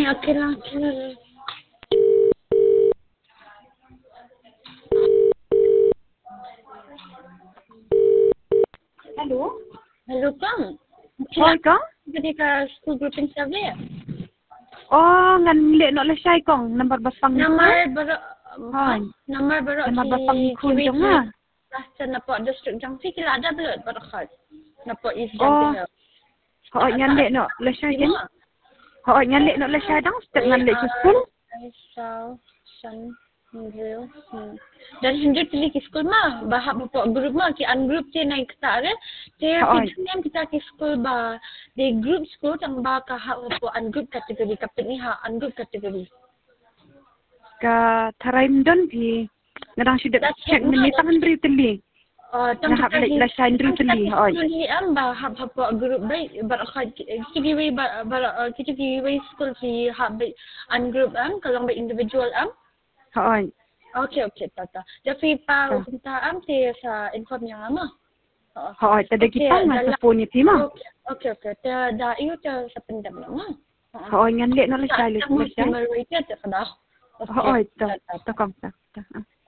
okay lang. Hello, Kang. Oi, Kang? Jadi ka school grouping survey. Oh, ngan le no le sai kong number basang ni. Number baru Hai. number baru Nama basang ni kun jong ah. Rasa nampak district Jangsi kila ada belum baru khas. Nampak is Oh. Jangsi. Ho ngan le no le sai kan. Ho ngan le no le sai dang step ngan le school. Aisyah, San, Nuril. Dan hendak pilih ke sekolah mah, bahap bapak grup mah, ki an grup je naik ketak ke, dia pinjam kita ke sekolah bah, di grup sekolah yang bah kahak bapak an grup kategori, kapit ni ha an grup kategori. Ka tharaim don pi ngadang sidak check ni tangan beri teli. Tang Nahap le sai beri teli. Oi. Ni am bahap bapak grup baik, barakhat kita giwe kita giwe sekolah ki hab an grup am, kalau baik individual am. Oi. Okay, tata. Jadi kita amti sa inform yang lama. Oi, tadi kita ngan phone ni mah. Okay. Dah iyo sa pendam lama. Oi, ngan le no le sai le sai. Oi, Oi, ta kong ta.